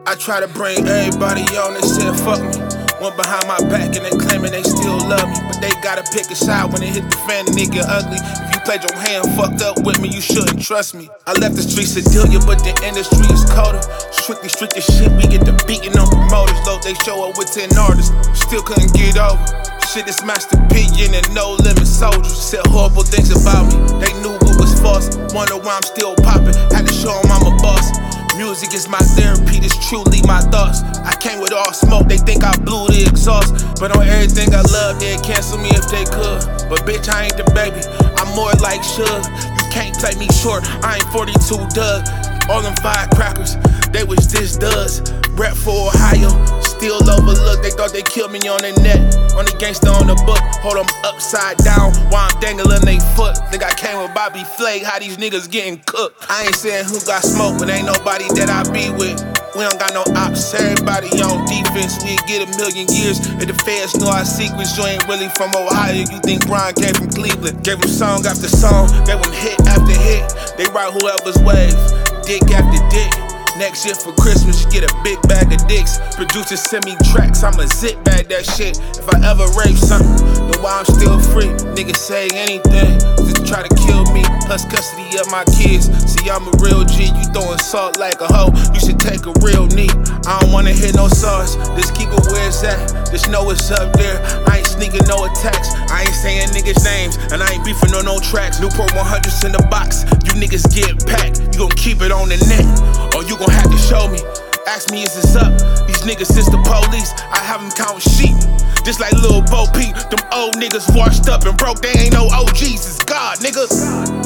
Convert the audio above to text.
I try to bring everybody on, they said fuck me. Went behind my back and they claiming they still love me. But they gotta pick a side when they hit the fan and it get ugly. If you played your hand fucked up with me, you shouldn't trust me. I left the streets of Delia, but the industry is colder. Strictly shit, we get the beating on promoters. Though they show up with 10 artists, still couldn't get over. Shit is Master P and No Limit Soldiers. Said horrible things about me, they knew it was false. Wonder why I'm still popping, had to show them I'm a boss. Music is my therapy, this truly my thoughts. I came with all smoke, they think I blew the exhaust. But on everything I love, they'd cancel me if they could. But bitch, I ain't the baby, I'm more like Suge. You can't play me short, I ain't 42 Doug. All them firecrackers, they was this duds. Rep for Ohio, still overlooked. They thought they killed me on the net. On the gangster on the book, hold them upside down while I'm dangling they foot. Think I came with Bobby Flay, how these niggas getting cooked. I ain't saying who got smoke, but ain't nobody that I be with. We don't got no ops, everybody on defense. We'd get a million years if the feds know our secrets. You ain't really from Ohio, you think Brian came from Cleveland. Gave him song after song, gave him hit after hit. They ride whoever's wave, dick after dick. Next year for Christmas, you get a big bag of dicks. Producers send me tracks, I'ma zip bag that shit. If I ever rape something, then why I'm still free? Niggas say anything, just try to kill me. Plus custody of my kids. See, I'm a real G, you throwing salt like a hoe. You should take a real knee. I don't wanna hear no sauce, just keep it where it's at. Just know it's up there, I ain't sneaking no attacks. I ain't saying niggas' names, and I ain't beefing on no tracks. Newport 100s in the box, you niggas get packed. You gon' keep it on the net, or you gon' have to show me. Ask me, is this up? These niggas since the police, I have them counting sheep. Just like Lil Bo Peep, them old niggas washed up and broke, they ain't no OGs, it's God, nigga.